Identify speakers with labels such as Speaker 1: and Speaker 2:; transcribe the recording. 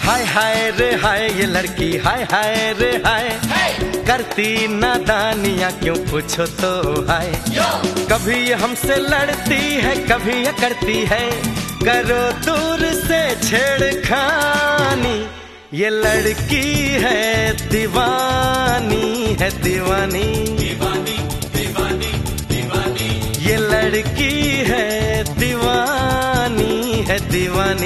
Speaker 1: हाय हाय रे हाय ये लड़की हाय हाय रे हाय, करती नादानियाँ क्यों पूछो तो हाय। कभी ये हमसे लड़ती है कभी ये करती है, करो दूर से छेड़खानी। ये लड़की है दीवानी है दीवानी, दीवानी दीवानी दीवानी। ये लड़की है दीवानी है दीवानी।